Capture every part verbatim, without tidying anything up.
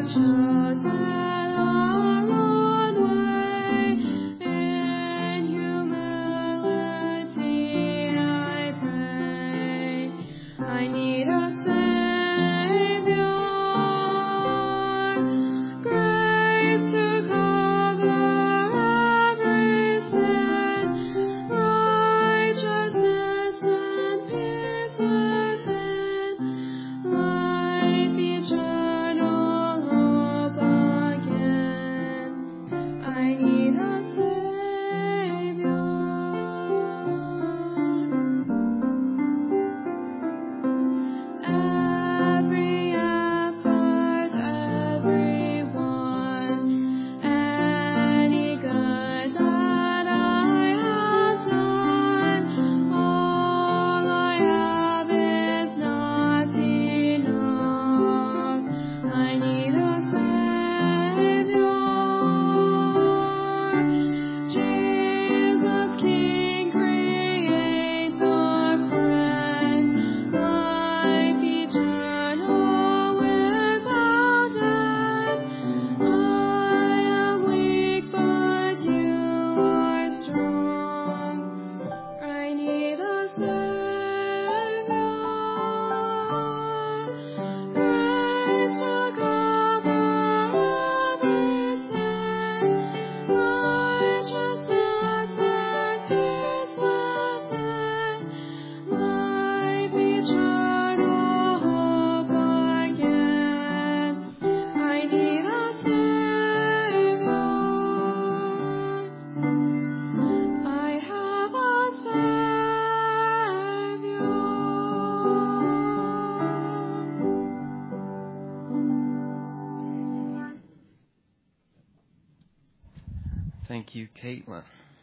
Thank you, Caitlin.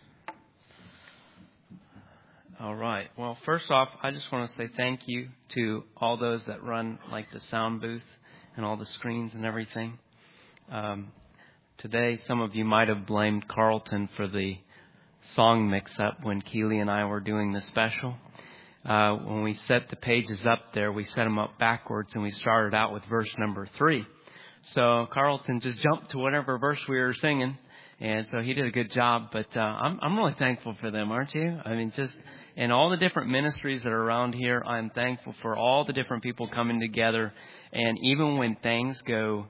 All right. Well, first off, I just want to say thank you to all those that run like the sound booth and all the screens and everything. Um, today, some of you might have blamed Carlton for the song mix-up when Keely and I were doing the special. Uh, when we set the pages up there, we set them up backwards, and we started out with verse number three. So Carlton just jumped to whatever verse we were singing, and so he did a good job. But uh, I'm I'm really thankful for them, aren't you? I mean, just and all the different ministries that are around here, I'm thankful for all the different people coming together. And even when things go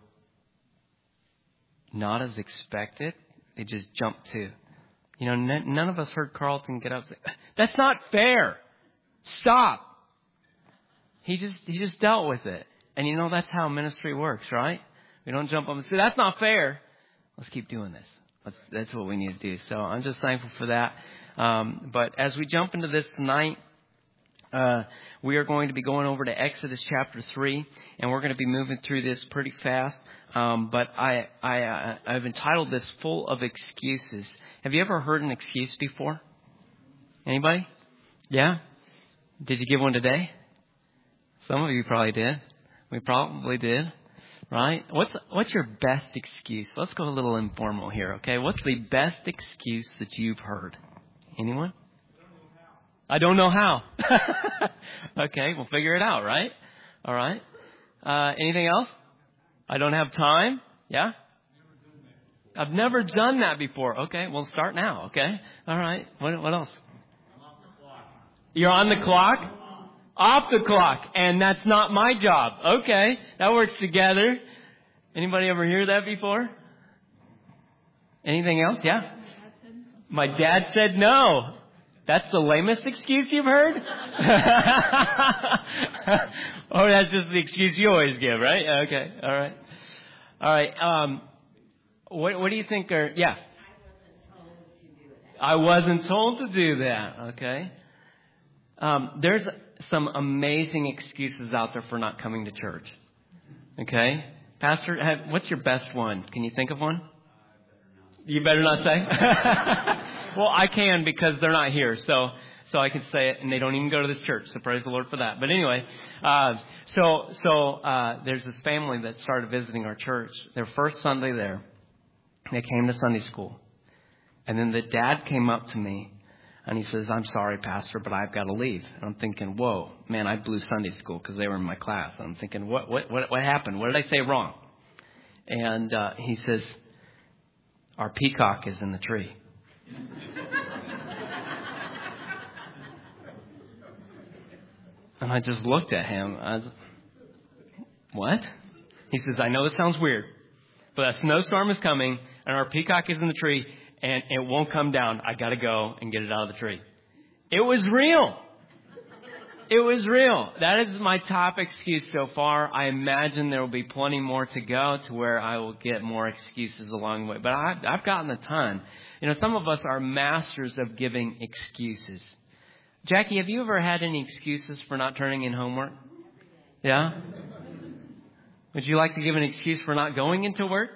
not as expected, they just jump to. You know, n- none of us heard Carlton get up and say, "That's not fair. Stop." He just he just dealt with it. And you know, that's how ministry works, right? We don't jump up and say, "That's not fair. Let's keep doing this." That's, that's what we need to do. So I'm just thankful for that. Um, but as we jump into this tonight, uh, we are going to be going over to Exodus chapter three, and we're going to be moving through this pretty fast. Um, but I, I, uh, I've entitled this "Full of Excuses." Have you ever heard an excuse before? Anybody? Yeah? Did you give one today? Some of you probably did. We probably did. Right? What's what's your best excuse? Let's go a little informal here, okay? What's the best excuse that you've heard? Anyone? I don't know how. Okay, we'll figure it out, right? All right. Uh, anything else? I don't have time. Yeah? I've never done that before. Okay, we'll start now, okay? All right. What, what else? I'm off the clock. You're on the clock? Off the clock, and that's not my job. Okay, that works together. Anybody ever hear that before? Anything else? Yeah? My dad said no. That's the lamest excuse you've heard? Or that's just the excuse you always give, right? Okay, all right. All right, um, what, what do you think are, yeah? I wasn't told to do that, okay. Um, there's some amazing excuses out there for not coming to church. Okay? Pastor, have, what's your best one? Can you think of one? You better not say. Well, I can because they're not here. So so I can say it, and they don't even go to this church. So praise the Lord for that. But anyway, uh, so so uh, there's this family that started visiting our church. Their first Sunday there, they came to Sunday school. And then the dad came up to me. And he says, "I'm sorry, Pastor, but I've got to leave." And I'm thinking, whoa, man, I blew Sunday school because they were in my class. And I'm thinking, what, what, what, what happened? What did I say wrong? And uh, he says, our peacock is in the tree. And I just looked at him. I was, what? He says, I know this sounds weird, but a snowstorm is coming and our peacock is in the tree and it won't come down. I got to go and get it out of the tree. It was real. It was real. That is my top excuse so far. I imagine there will be plenty more to go to where I will get more excuses along the way. But I've, I've gotten a ton. You know, some of us are masters of giving excuses. Jackie, have you ever had any excuses for not turning in homework? Yeah? Would you like to give an excuse for not going into work?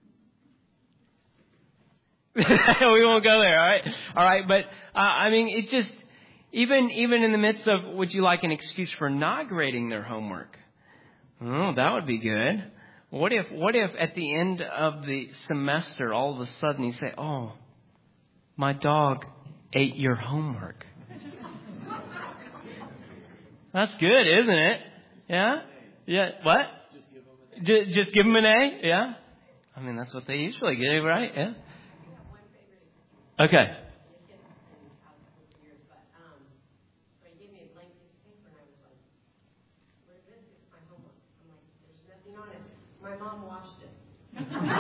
We won't go there, all right? All right, but, uh, I mean, it's just, even even in the midst of, would you like an excuse for not grading their homework? Oh, that would be good. What if, what if at the end of the semester, all of a sudden you say, oh, my dog ate your homework? That's good, isn't it? Yeah? Yeah. What? Just, just give them an A? Yeah? I mean, that's what they usually get, right? Yeah? Okay. My mom washed it.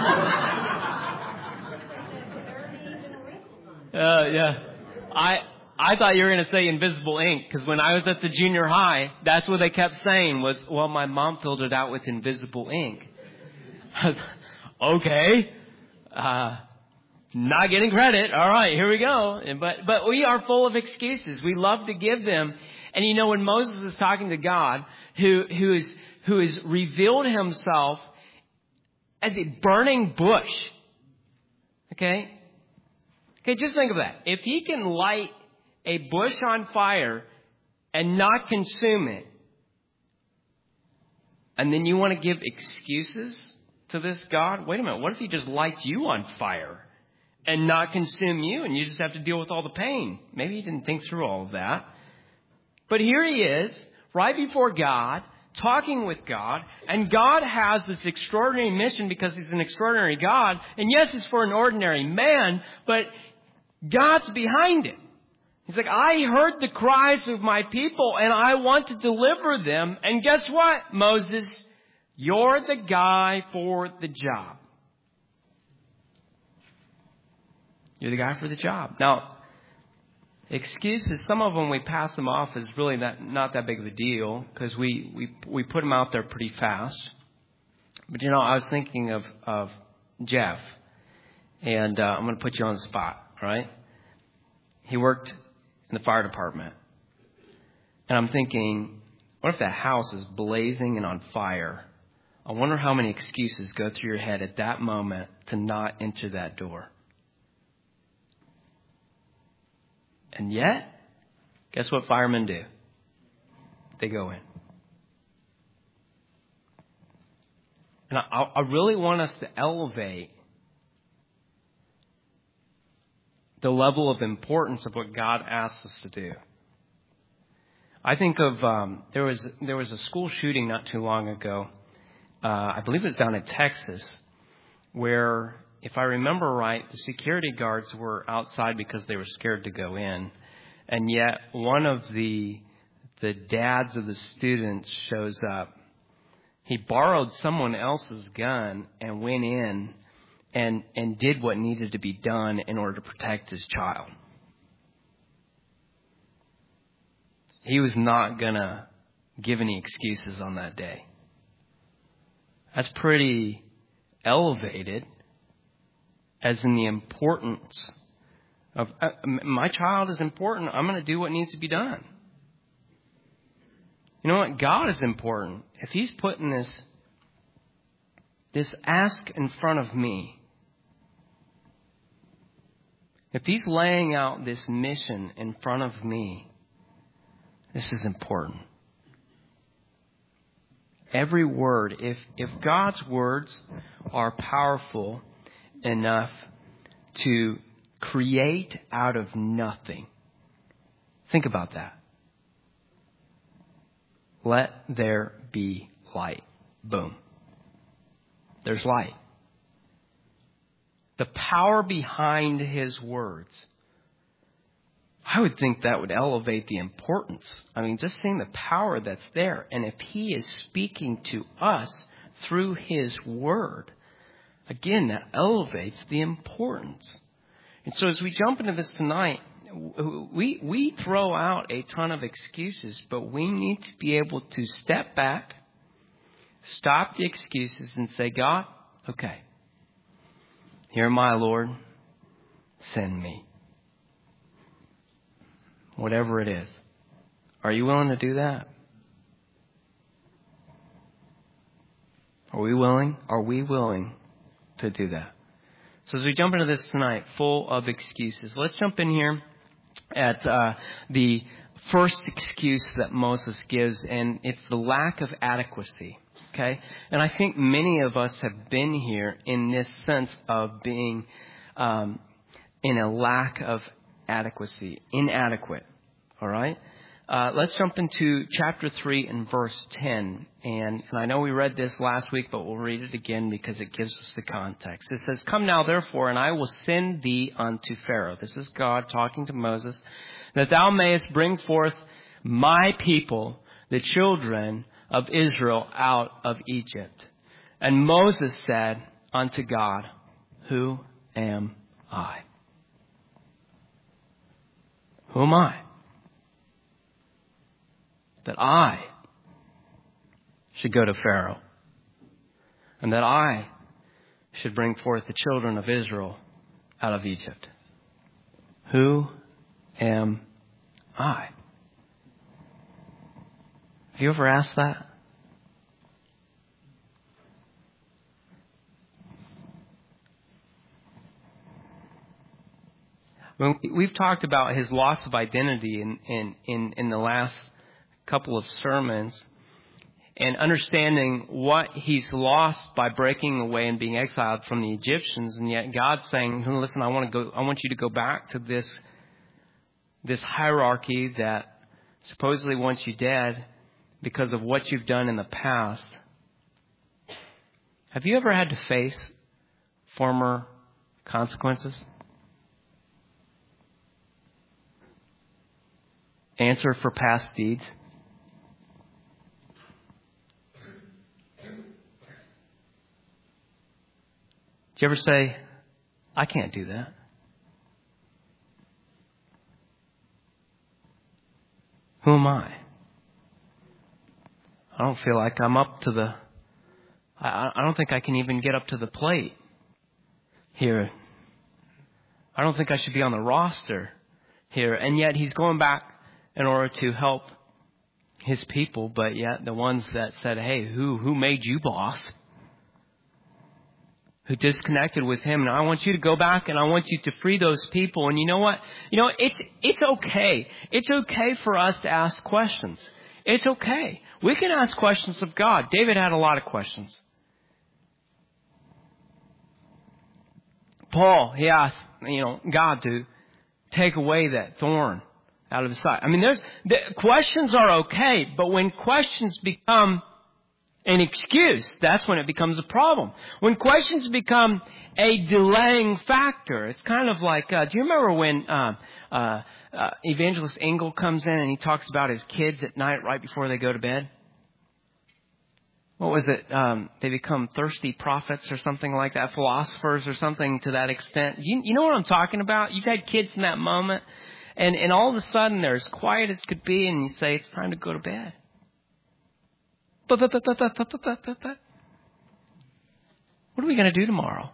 Uh, yeah. I I thought you were going to say invisible ink, because when I was at the junior high, that's what they kept saying was, well, my mom filled it out with invisible ink. I was, okay. Uh, not getting credit. All right, here we go. But but we are full of excuses. We love to give them. And you know, when Moses is talking to God, who who is who has revealed himself as a burning bush. Okay? Okay, just think of that. If he can light a bush on fire and not consume it, and then you want to give excuses to this God? Wait a minute, what if he just lights you on fire and not consume you, and you just have to deal with all the pain? Maybe he didn't think through all of that. But here he is, right before God, talking with God, and God has this extraordinary mission because he's an extraordinary God. And yes, it's for an ordinary man, but God's behind it. He's like, I heard the cries of my people and I want to deliver them. And guess what, Moses? You're the guy for the job. You're the guy for the job. Now, excuses, some of them we pass them off as really not, not that big of a deal because we, we, we put them out there pretty fast. But, you know, I was thinking of, of Jeff, and uh, I'm going to put you on the spot, all right? He worked in the fire department. And I'm thinking, what if that house is blazing and on fire? I wonder how many excuses go through your head at that moment to not enter that door. And yet, guess what firemen do? They go in. And I, I really want us to elevate the level of importance of what God asks us to do. I think of, um, there was there was a school shooting not too long ago. Uh, I believe it was down in Texas, where, if I remember right, the security guards were outside because they were scared to go in. And yet one of the the dads of the students shows up. He borrowed someone else's gun and went in and, and did what needed to be done in order to protect his child. He was not going to give any excuses on that day. That's pretty elevated, as in the importance of, uh, my child is important. I'm going to do what needs to be done. You know what? God is important. If he's putting this, this ask in front of me, if he's laying out this mission in front of me, this is important. Every word, if, if God's words are powerful enough to create out of nothing, think about that. Let there be light. Boom. There's light. the power behind his words, I would think that would elevate the importance. I mean, just seeing the power that's there. And if he is speaking to us through his word, again, that elevates the importance. And so as we jump into this tonight, we we throw out a ton of excuses, but we need to be able to step back, stop the excuses, and say, God, okay, here am I, Lord, send me. Whatever it is. Are you willing to do that? Are we willing? Are we willing to do that? So as we jump into this tonight, full of excuses, let's jump in here at uh, the first excuse that Moses gives, and it's the lack of adequacy. Okay? And I think many of us have been here in this sense of being um, in a lack of adequacy, inadequate. All right? Uh, let's jump into chapter three and verse ten. And, and I know we read this last week, but we'll read it again because it gives us the context. It says, "Come now, therefore, and I will send thee unto Pharaoh." This is God talking to Moses. "That thou mayest bring forth my people, the children of Israel, out of Egypt. And Moses said unto God, Who am I?" Who am I? That I should go to Pharaoh, and that I should bring forth the children of Israel out of Egypt. Who am I? Have you ever asked that? When we've talked about his loss of identity in, in, in, in the last couple of sermons, and understanding what he's lost by breaking away and being exiled from the Egyptians, and yet God's saying, "Listen, I want to go. I want you to go back to this this hierarchy that supposedly wants you dead because of what you've done in the past." Have you ever had to face former consequences? Answer for past deeds? Did you ever say, "I can't do that"? Who am I? I don't feel like I'm up to the, I, I don't think I can even get up to the plate here. I don't think I should be on the roster here. And yet he's going back in order to help his people, but yet the ones that said, "Hey, who who made you boss?" Who disconnected with him. And I want you to go back and I want you to free those people. And you know what? You know, it's it's okay. It's okay for us to ask questions. It's okay. We can ask questions of God. David had a lot of questions. Paul, he asked, you know, God to take away that thorn out of his side. I mean, there's the questions are okay, but when questions become an excuse, that's when it becomes a problem. When questions become a delaying factor, it's kind of like, uh, do you remember when uh, uh, uh, Evangelist Engel comes in and he talks about his kids at night right before they go to bed? What was it? Um, they become thirsty prophets or something like that, philosophers or something to that extent. You, you know what I'm talking about? You've had kids in that moment, and, and all of a sudden they're as quiet as could be, and you say, "It's time to go to bed." What are we going to do tomorrow?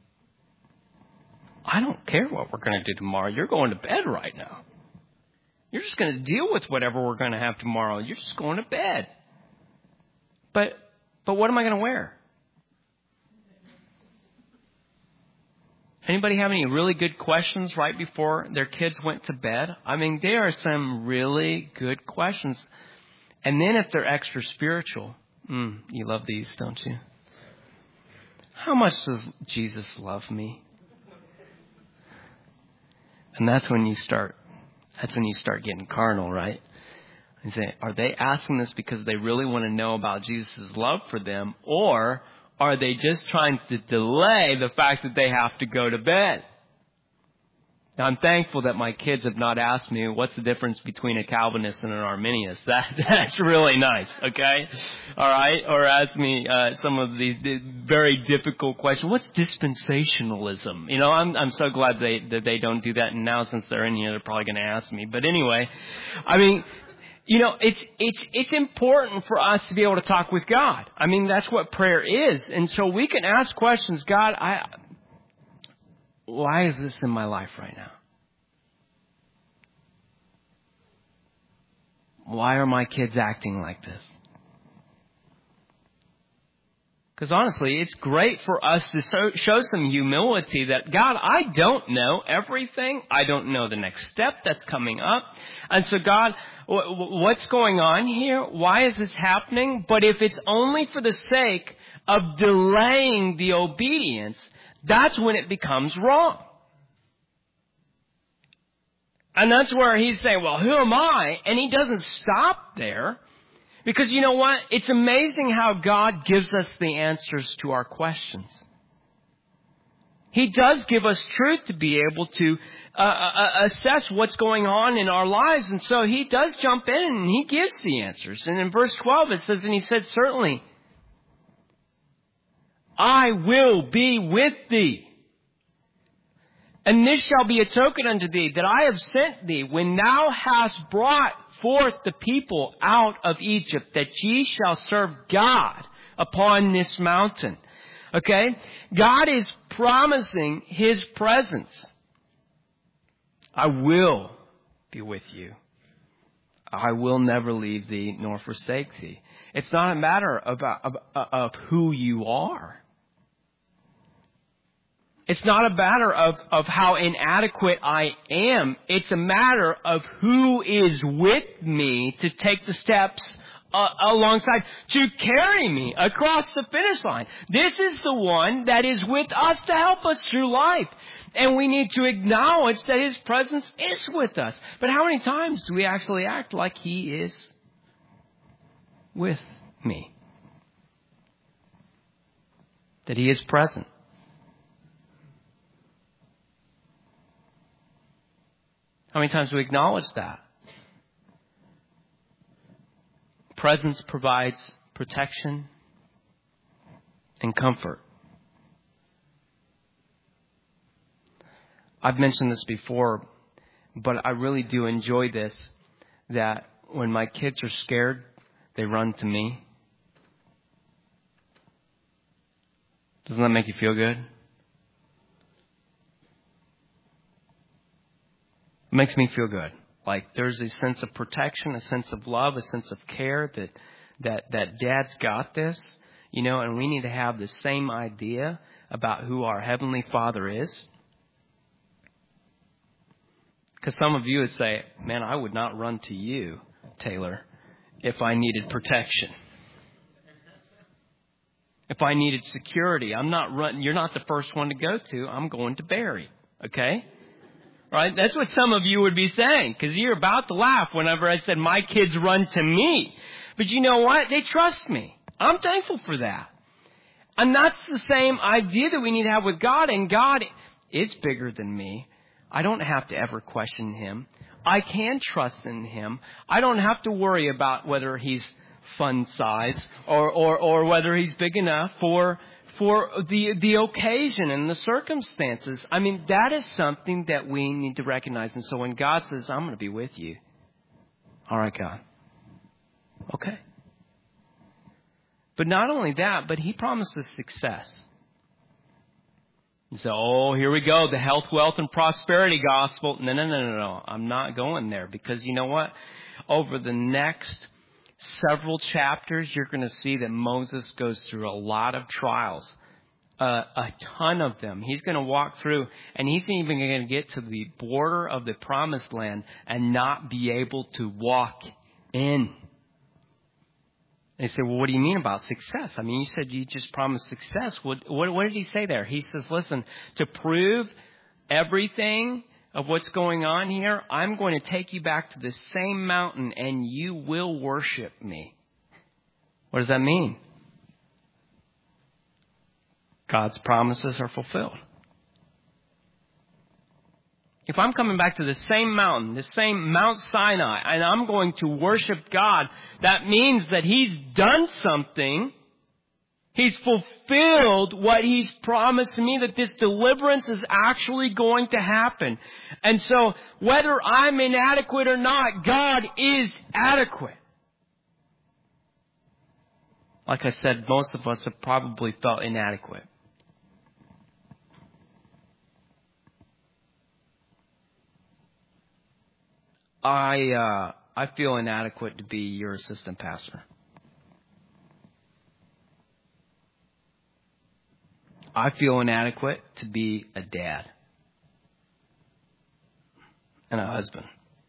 I don't care what we're going to do tomorrow. You're going to bed right now. You're just going to deal with whatever we're going to have tomorrow. You're just going to bed. But but what am I going to wear? Anybody have any really good questions right before their kids went to bed? I mean, there are some really good questions. And then if they're extra spiritual, mm, you love these, don't you? How much does Jesus love me? And that's when you start, that's when you start getting carnal, right? And say, are they asking this because they really want to know about Jesus' love for them? Or are they just trying to delay the fact that they have to go to bed? Now, I'm thankful that my kids have not asked me what's the difference between a Calvinist and an Arminian. That, that's really nice, okay? All right? Or ask me uh, some of these the very difficult questions. What's dispensationalism? You know, I'm I'm so glad they that they don't do that. And now since they're in here, they're probably going to ask me. But anyway, I mean, you know, it's it's it's important for us to be able to talk with God. I mean, that's what prayer is. And so we can ask questions. God, I... why is this in my life right now? Why are my kids acting like this? Because honestly, it's great for us to so, show some humility that, God, I don't know everything. I don't know the next step that's coming up. And so, God, w- what's going on here? Why is this happening? But if it's only for the sake of delaying the obedience, that's when it becomes wrong. And that's where he's saying, well, who am I? And he doesn't stop there. Because you know what? It's amazing how God gives us the answers to our questions. He does give us truth to be able to uh, uh, assess what's going on in our lives. And so he does jump in and he gives the answers. And in verse twelve it says, and he said, certainly, I will be with thee. And this shall be a token unto thee, that I have sent thee, when thou hast brought forth the people out of Egypt, that ye shall serve God upon this mountain. Okay? God is promising his presence. I will be with you. I will never leave thee nor forsake thee. It's not a matter of, of, of who you are. It's not a matter of, of how inadequate I am. It's a matter of who is with me to take the steps uh, alongside to carry me across the finish line. This is the one that is with us to help us through life. And we need to acknowledge that his presence is with us. But how many times do we actually act like he is with me? That he is present. How many times do we acknowledge that? Presence provides protection and comfort. I've mentioned this before, but I really do enjoy this, that when my kids are scared, they run to me. Doesn't that make you feel good? It makes me feel good. Like there's a sense of protection, a sense of love, a sense of care that that that Dad's got this, you know, and we need to have the same idea about who our Heavenly Father is. Because some of you would say, man, I would not run to you, Taylor, if I needed protection. If I needed security, I'm not run. You're not the first one to go to. I'm going to Barry. Okay? Right? That's what some of you would be saying, because you're about to laugh whenever I said my kids run to me. But you know what? They trust me. I'm thankful for that. And that's the same idea that we need to have with God. And God is bigger than me. I don't have to ever question him. I can trust in him. I don't have to worry about whether he's fun size or, or, or whether he's big enough for for the the occasion and the circumstances. I mean, that is something that we need to recognize. And so when God says, I'm going to be with you. All right, God. Okay. But not only that, but he promises success. You say, oh, here we go, the health, wealth, and prosperity gospel. No, no, no, no, no. I'm not going there, because you know what? Over the next several chapters, you're going to see that Moses goes through a lot of trials, uh, a ton of them. He's going to walk through, and he's even going to get to the border of the promised land and not be able to walk in. They say, well, what do you mean about success? I mean, you said you just promised success. What, what, what did he say there? He says, listen, to prove everything of what's going on here, I'm going to take you back to the same mountain and you will worship me. What does that mean? God's promises are fulfilled. If I'm coming back to the same mountain, the same Mount Sinai, and I'm going to worship God, that means that He's done something. He's fulfilled what He's promised me, that this deliverance is actually going to happen. And so, whether I'm inadequate or not, God is adequate. Like I said, most of us have probably felt inadequate. I uh, I feel inadequate to be your assistant pastor. I feel inadequate to be a dad and a husband.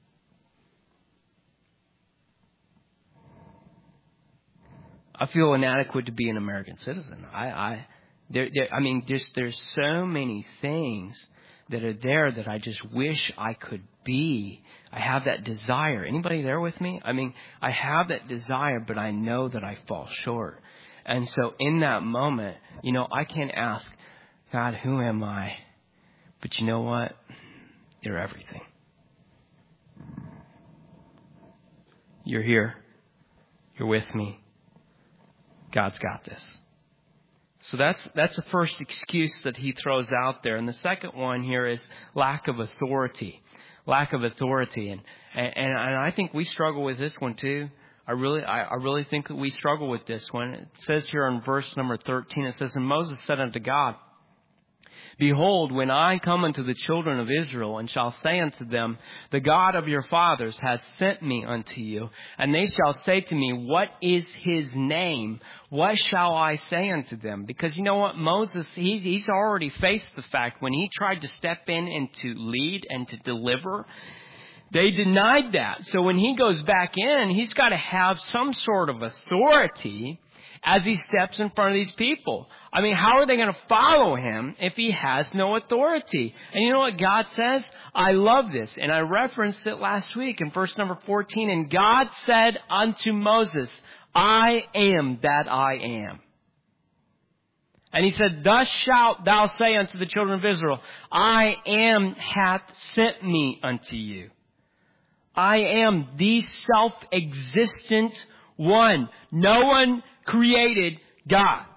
I feel inadequate to be an American citizen. I, I, there, there, I mean, just there's so many things that are there that I just wish I could be. I have that desire. Anybody there with me? I mean, I have that desire, but I know that I fall short. And so in that moment, you know, I can ask, God, who am I? But you know what? You're everything. You're here. You're with me. God's got this. So that's that's the first excuse that he throws out there. And the second one here is lack of authority. Lack of authority. And and, and I think we struggle with this one too. I really I, I really think that we struggle with this one. It says here in verse number thirteen, it says, And Moses said unto God, Behold, when I come unto the children of Israel, and shall say unto them, The God of your fathers hath sent me unto you, and they shall say to me, What is his name? What shall I say unto them? Because you know what? Moses, he, he's already faced the fact when he tried to step in and to lead and to deliver, they denied that. So when he goes back in, he's got to have some sort of authority as he steps in front of these people. I mean, how are they going to follow him if he has no authority? And you know what God says? I love this. And I referenced it last week in verse number fourteen. And God said unto Moses, I am that I am. And he said, Thus shalt thou say unto the children of Israel, I am hath sent me unto you. I am the self-existent one. No one created God.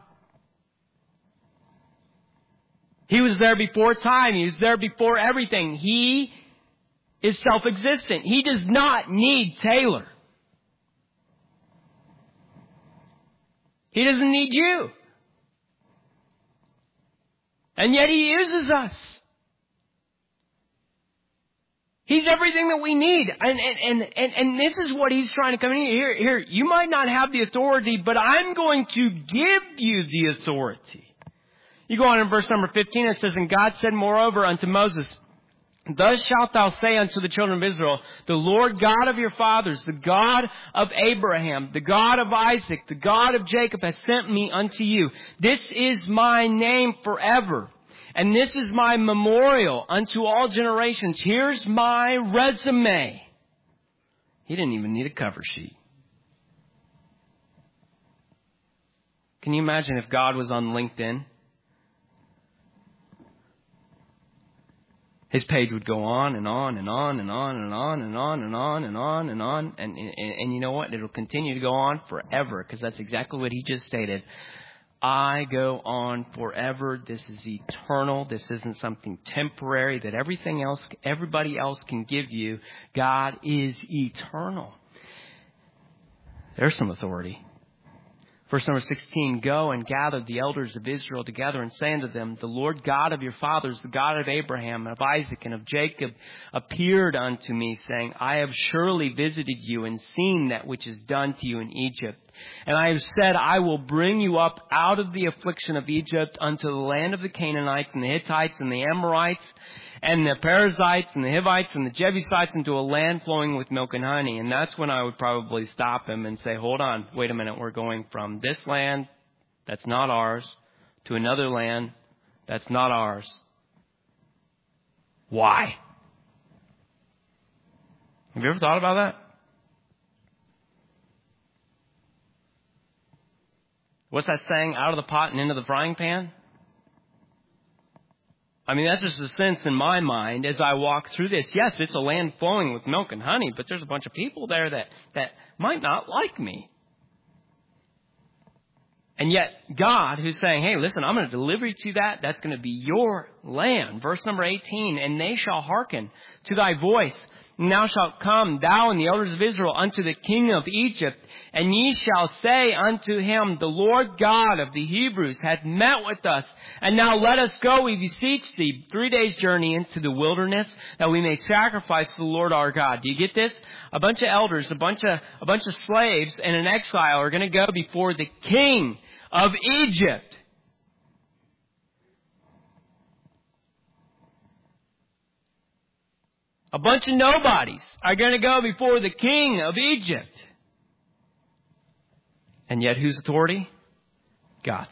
He was there before time. He was there before everything. He is self-existent. He does not need Taylor. He doesn't need you. And yet he uses us. He's everything that we need. And, and, and, and this is what he's trying to come in here. Here, you might not have the authority, but I'm going to give you the authority. You go on in verse number fifteen, it says, And God said moreover unto Moses, Thus shalt thou say unto the children of Israel, The Lord God of your fathers, the God of Abraham, the God of Isaac, the God of Jacob has sent me unto you. This is my name forever. And this is my memorial unto all generations. Here's my resume. He didn't even need a cover sheet. Can you imagine if God was on LinkedIn? His page would go on and on and on and on and on and on and on and on and on. And, and, and you know what? It'll continue to go on forever, because that's exactly what he just stated. I go on forever. This is eternal. This isn't something temporary that everything else, everybody else can give you. God is eternal. There's some authority. Verse number sixteen, Go and gather the elders of Israel together and say unto them, The Lord God of your fathers, the God of Abraham, and of Isaac, and of Jacob, appeared unto me, saying, I have surely visited you and seen that which is done to you in Egypt. And I have said, I will bring you up out of the affliction of Egypt unto the land of the Canaanites and the Hittites and the Amorites and the Perizzites and the Hivites and the Jebusites into a land flowing with milk and honey. And that's when I would probably stop him and say, hold on, wait a minute. We're going from this land that's not ours to another land that's not ours. Why? Have you ever thought about that? What's that saying? Out of the pot and into the frying pan? I mean, that's just the sense in my mind as I walk through this. Yes, it's a land flowing with milk and honey, but there's a bunch of people there that, that might not like me. And yet, God, who's saying, hey, listen, I'm going to deliver you to that. That's going to be your land. Verse number eighteen, and they shall hearken to thy voice. And thou shalt come, thou and the elders of Israel, unto the king of Egypt. And ye shall say unto him, the Lord God of the Hebrews hath met with us. And now let us go, we beseech thee, three days' journey into the wilderness, that we may sacrifice to the Lord our God. Do you get this? A bunch of elders, a bunch of, a bunch of slaves, and an exile are going to go before the king of Egypt. A bunch of nobodies are going to go before the king of Egypt. And yet whose authority? God's.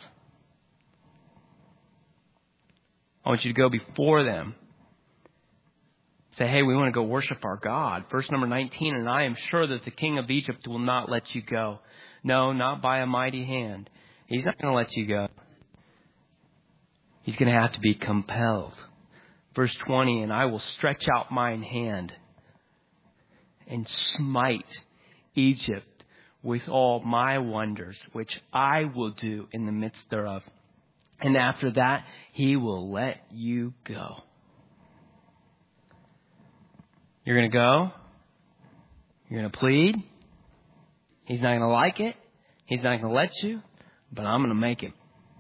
I want you to go before them. Say, hey, we want to go worship our God. Verse number nineteen, and I am sure that the king of Egypt will not let you go. No, not by a mighty hand. He's not going to let you go. He's going to have to be compelled. Verse twenty, and I will stretch out mine hand and smite Egypt with all my wonders, which I will do in the midst thereof. And after that, he will let you go. You're going to go. You're going to plead. He's not going to like it. He's not going to let you, but I'm going to make him.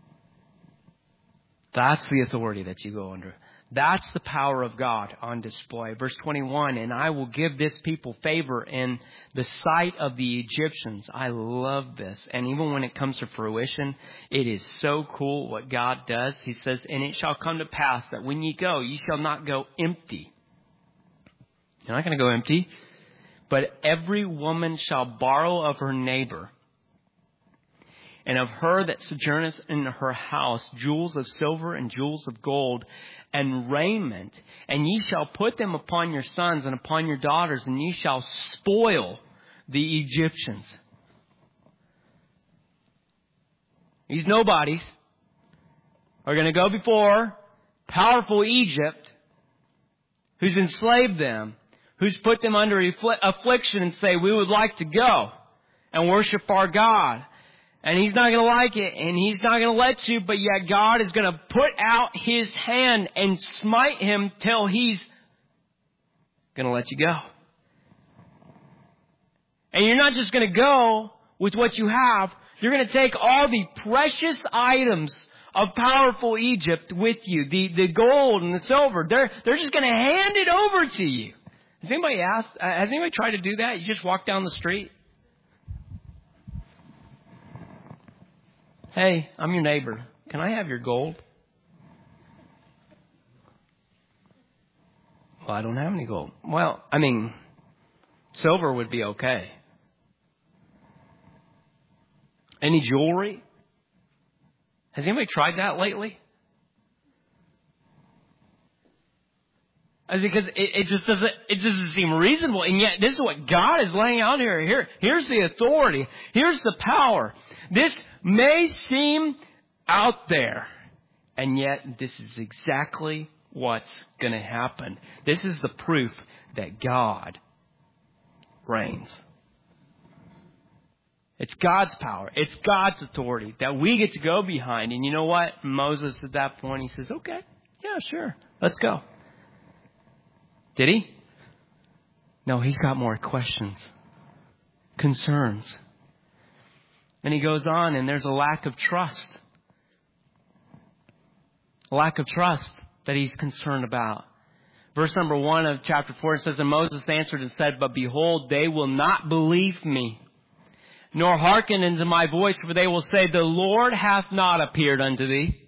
That's the authority that you go under. That's the power of God on display. Verse twenty-one, and I will give this people favor in the sight of the Egyptians. I love this. And even when it comes to fruition, it is so cool what God does. He says, and it shall come to pass that when ye go, ye shall not go empty. You're not going to go empty. But every woman shall borrow of her neighbor, and of her that sojourneth in her house, jewels of silver and jewels of gold, and raiment. And ye shall put them upon your sons and upon your daughters, and ye shall spoil the Egyptians. These nobodies are going to go before powerful Egypt, who's enslaved them, who's put them under affliction, and say, we would like to go and worship our God. And he's not going to like it, and he's not going to let you, but yet God is going to put out his hand and smite him till he's going to let you go. And you're not just going to go with what you have. You're going to take all the precious items of powerful Egypt with you, the, the gold and the silver. They're, they're just going to hand it over to you. Has anybody asked, uh, has anybody tried to do that? You just walk down the street. Hey, I'm your neighbor. Can I have your gold? Well, I don't have any gold. Well, I mean, silver would be okay. Any jewelry? Has anybody tried that lately? Because it, it just doesn't, it doesn't seem reasonable. And yet this is what God is laying out here. Here, here's the authority. Here's the power. This may seem out there. And yet this is exactly what's going to happen. This is the proof that God reigns. It's God's power. It's God's authority that we get to go behind. And you know what? Moses at that point, he says, okay, yeah, sure. Let's go. Did he? No, he's got more questions, concerns. And he goes on, and there's a lack of trust. A lack of trust that he's concerned about. Verse number one of chapter four, it says, and Moses answered and said, but behold, they will not believe me, nor hearken unto my voice, for they will say, the Lord hath not appeared unto thee.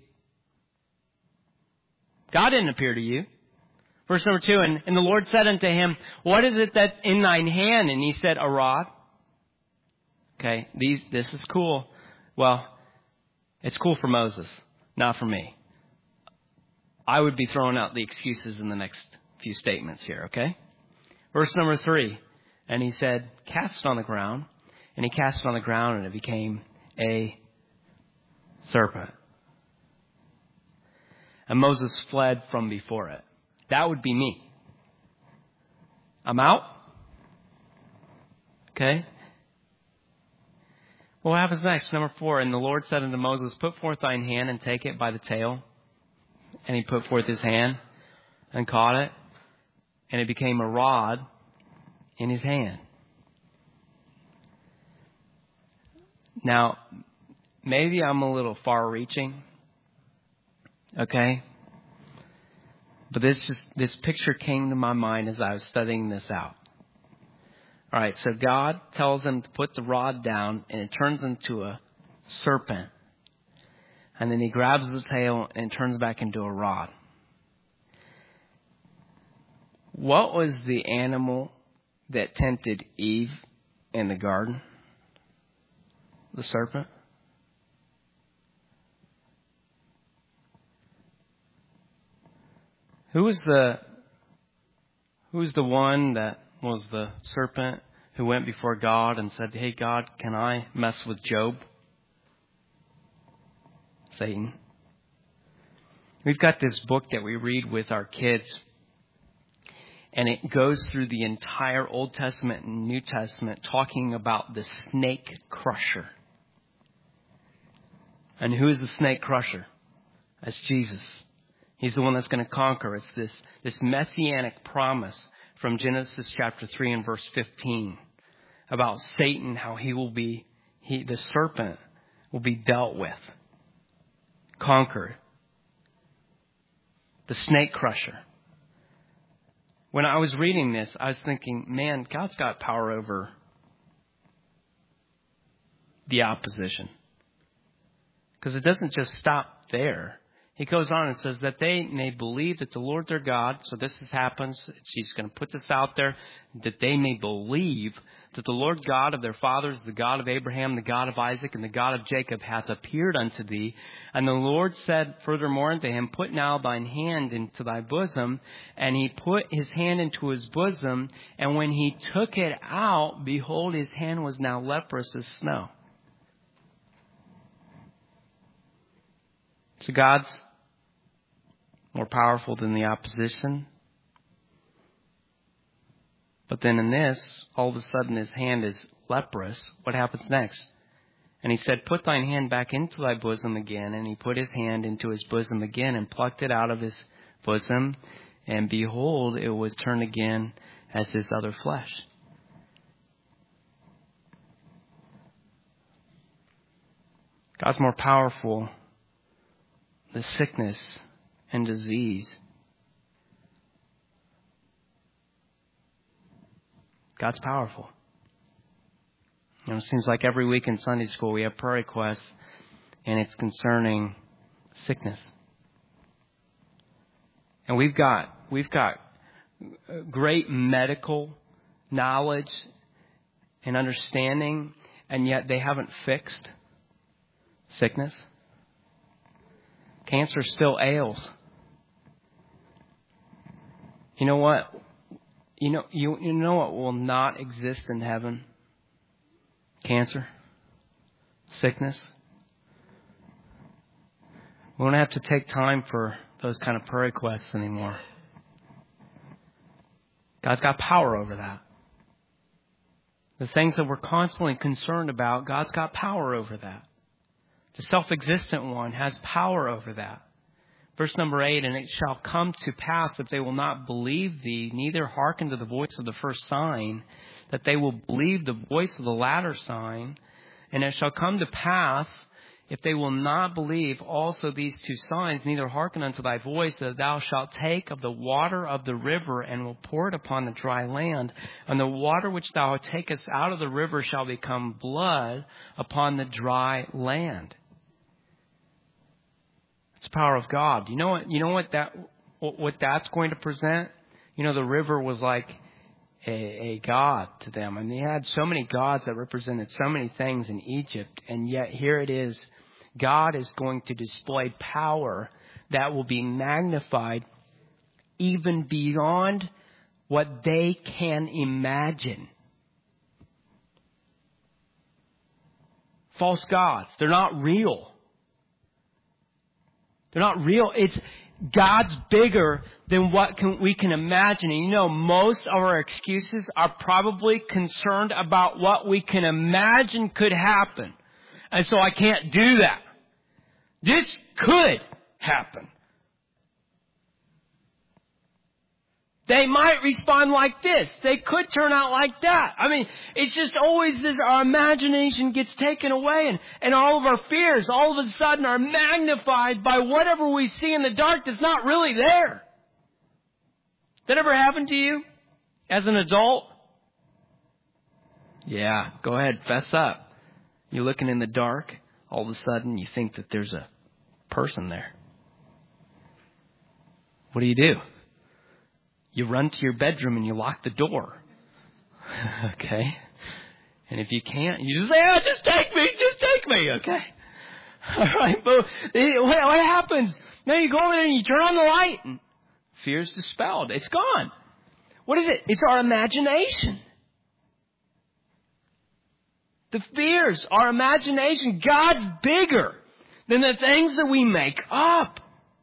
God didn't appear to you. Verse number two, and, and the Lord said unto him, what is it that in thine hand? And he said, a rod. Okay, these, this is cool. Well, it's cool for Moses, not for me. I would be throwing out the excuses in the next few statements here, okay? Verse number three, and he said, cast it on the ground. And he cast it on the ground, and it became a serpent. And Moses fled from before it. That would be me. I'm out. Okay. Well, what happens next? Number four. And the Lord said unto Moses, put forth thine hand and take it by the tail. And he put forth his hand and caught it. And it became a rod in his hand. Now, maybe I'm a little far-reaching. Okay? But this just this picture came to my mind as I was studying this out. All right, so God tells him to put the rod down, and it turns into a serpent. And then he grabs the tail and turns back into a rod. What was the animal that tempted Eve in the garden? The serpent. Who was the who was the one that was the serpent who went before God and said, hey, God, can I mess with Job? Satan. We've got this book that we read with our kids, and it goes through the entire Old Testament and New Testament talking about the snake crusher. And who is the snake crusher? That's Jesus. He's the one that's going to conquer. It's this, this messianic promise from Genesis chapter three and verse fifteen about Satan, how he will be, he, the serpent will be dealt with, conquered. The snake crusher. When I was reading this, I was thinking, man, God's got power over the opposition. Because it doesn't just stop there. He goes on and says that they may believe that the Lord their God, so this happens, she's going to put this out there, that they may believe that the Lord God of their fathers, the God of Abraham, the God of Isaac, and the God of Jacob hath appeared unto thee. And the Lord said furthermore unto him, put now thine hand into thy bosom. And he put his hand into his bosom, and when he took it out, behold, his hand was now leprous as snow. So God's more powerful than the opposition. But then in this, all of a sudden his hand is leprous. What happens next? And he said, put thine hand back into thy bosom again. And he put his hand into his bosom again and plucked it out of his bosom. And behold, it was turned again as his other flesh. God's more powerful than sickness and disease. God's powerful. You know, it seems like every week in Sunday school we have prayer requests, and it's concerning sickness. And we've got we've got great medical knowledge and understanding, and yet they haven't fixed sickness. Cancer still ails. You know what? You know, you, you know what will not exist in heaven? Cancer. Sickness. We don't have to take time for those kind of prayer requests anymore. God's got power over that. The things that we're constantly concerned about, God's got power over that. The self-existent one has power over that. Verse number eight, and it shall come to pass if they will not believe thee, neither hearken to the voice of the first sign, that they will believe the voice of the latter sign. And it shall come to pass, if they will not believe also these two signs, neither hearken unto thy voice, that thou shalt take of the water of the river, and will pour it upon the dry land. And the water which thou takest out of the river shall become blood upon the dry land. It's the power of God. You know what? You know what that what that's going to present? You know, the river was like a, a god to them, and they had so many gods that represented so many things in Egypt, and yet here it is. God is going to display power that will be magnified even beyond what they can imagine. False gods, they're not real. They're not real. It's God's bigger than what can, we can imagine. And you know, most of our excuses are probably concerned about what we can imagine could happen. And so I can't do that. This could happen. They might respond like this. They could turn out like that. I mean, it's just always this, our imagination gets taken away, and, and all of our fears all of a sudden are magnified by whatever we see in the dark that's not really there. That ever happened to you as an adult? Yeah, go ahead, fess up. You're looking in the dark, all of a sudden you think that there's a person there. What do you do? You run to your bedroom and you lock the door. Okay? And if you can't, you just say, oh, just take me, just take me, okay? All right, but what happens? Now you go over there and you turn on the light and fear's dispelled. It's gone. What is it? It's our imagination. The fears, our imagination. God's bigger than the things that we make up.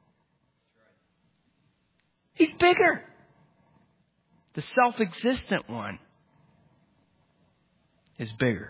He's bigger. The self-existent one is bigger.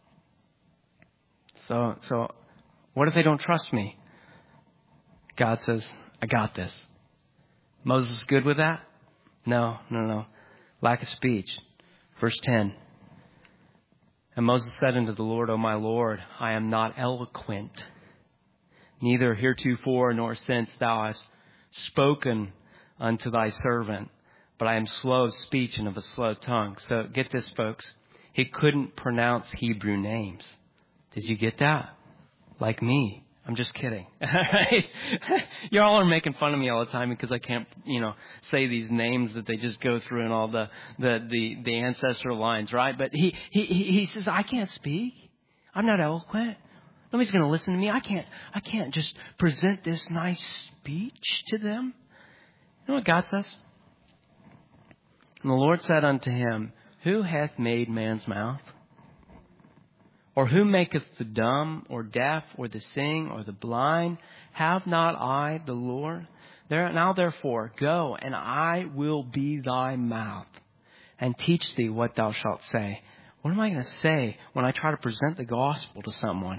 So, so what if they don't trust me? God says, I got this. Moses is good with that? No, no, no. Lack of speech. Verse ten. And Moses said unto the Lord, O my Lord, I am not eloquent, neither heretofore nor since thou hast spoken unto thy servant. But I am slow of speech and of a slow tongue. So get this, folks. He couldn't pronounce Hebrew names. Did you get that? Like me. I'm just kidding. You all are making fun of me all the time because I can't, you know, say these names that they just go through in all the, the, the, the ancestral lines, right? But he, he, he says, I can't speak. I'm not eloquent. Nobody's going to listen to me. I can't, I can't just present this nice speech to them. You know what God says? And the Lord said unto him, Who hath made man's mouth? Or who maketh the dumb, or deaf, or the seeing, or the blind? Have not I the Lord? There, now therefore, go, and I will be thy mouth, and teach thee what thou shalt say. What am I going to say when I try to present the gospel to someone?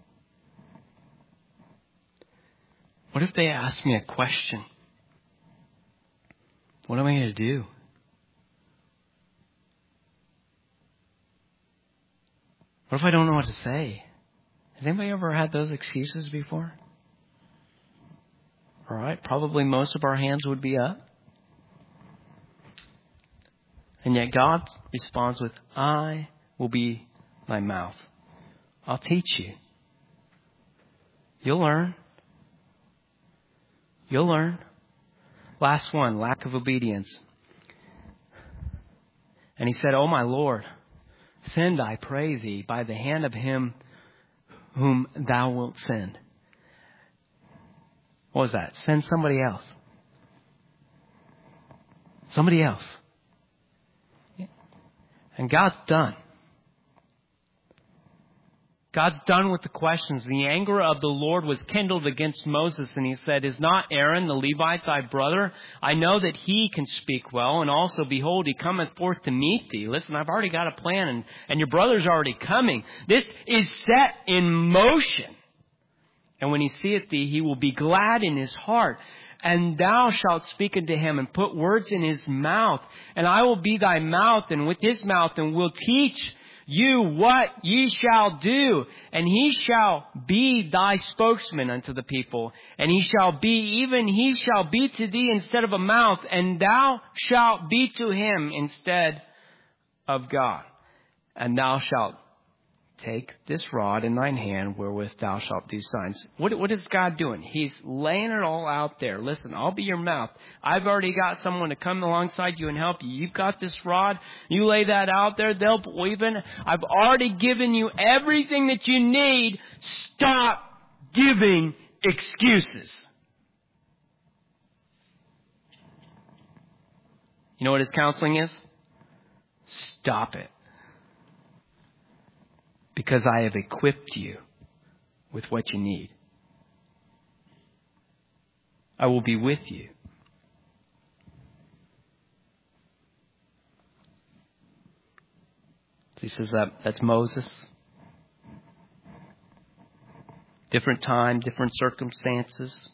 What if they ask me a question? What am I going to do? What if I don't know what to say? Has anybody ever had those excuses before? All right, probably most of our hands would be up. And yet God responds with, I will be thy mouth. I'll teach you. You'll learn. You'll learn. Last one, lack of obedience. And he said, O my Lord, send, I pray thee, by the hand of him whom thou wilt send. What was that? Send somebody else. Somebody else. And God's done. God's done with the questions. The anger of the Lord was kindled against Moses, and he said, Is not Aaron the Levite thy brother? I know that he can speak well, and also, behold, he cometh forth to meet thee. Listen, I've already got a plan, and, and your brother's already coming. This is set in motion. And when he seeth thee, he will be glad in his heart. And thou shalt speak unto him, and put words in his mouth. And I will be thy mouth, and with his mouth, and will teach you what ye shall do, and he shall be thy spokesman unto the people, and he shall be, even he shall be to thee instead of a mouth, and thou shalt be to him instead of God. And thou shalt take this rod in thine hand wherewith thou shalt do signs. What, what is God doing? He's laying it all out there. Listen, I'll be your mouth. I've already got someone to come alongside you and help you. You've got this rod. You lay that out there. They'll believe in it. I've already given you everything that you need. Stop giving excuses. You know what his counseling is? Stop it. Because I have equipped you with what you need. I will be with you. He says that that's Moses. Different time, different circumstances.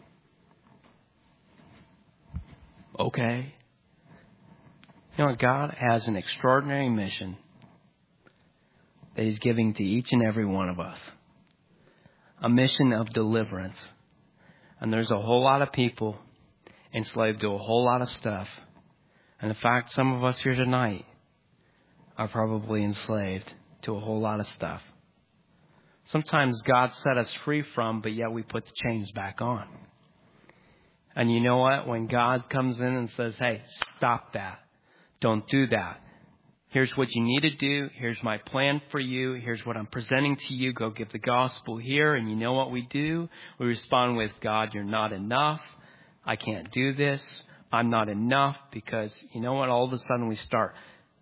Okay. You know what? God has an extraordinary mission that He's giving to each and every one of us. A mission of deliverance. And there's a whole lot of people enslaved to a whole lot of stuff. And in fact, some of us here tonight are probably enslaved to a whole lot of stuff. Sometimes God set us free from, but yet we put the chains back on. And you know what? When God comes in and says, hey, stop that. Don't do that. Here's what you need to do. Here's my plan for you. Here's what I'm presenting to you. Go give the gospel here. And you know what we do? We respond with, God, you're not enough. I can't do this. I'm not enough. Because you know what? All of a sudden we start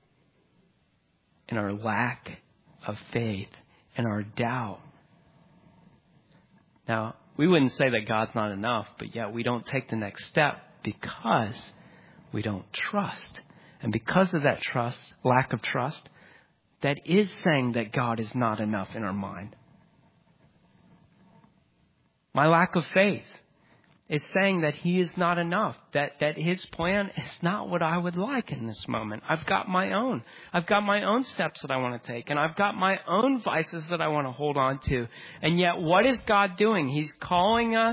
in our lack of faith and our doubt. Now, we wouldn't say that God's not enough, but yet we don't take the next step because we don't trust. And because of that trust, lack of trust, that is saying that God is not enough in our mind. My lack of faith is saying that He is not enough, that, that His plan is not what I would like in this moment. I've got my own. I've got my own steps that I want to take, and I've got my own vices that I want to hold on to. And yet, what is God doing? He's calling us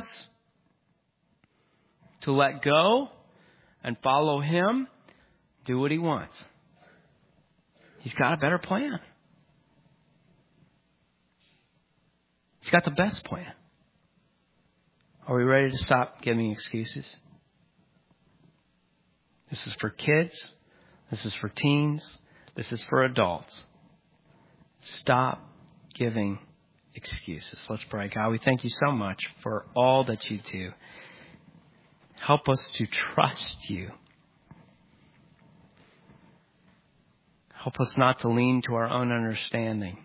to let go and follow Him, do what He wants. He's got a better plan. He's got the best plan. Are we ready to stop giving excuses? This is for kids. This is for teens. This is for adults. Stop giving excuses. Let's pray. God, we thank you so much for all that you do. Help us to trust you. Help us not to lean to our own understanding.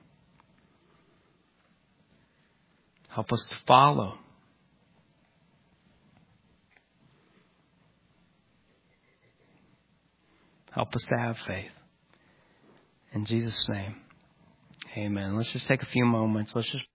Help us to follow. Help us to have faith. In Jesus' name, amen. Let's just take a few moments. Let's just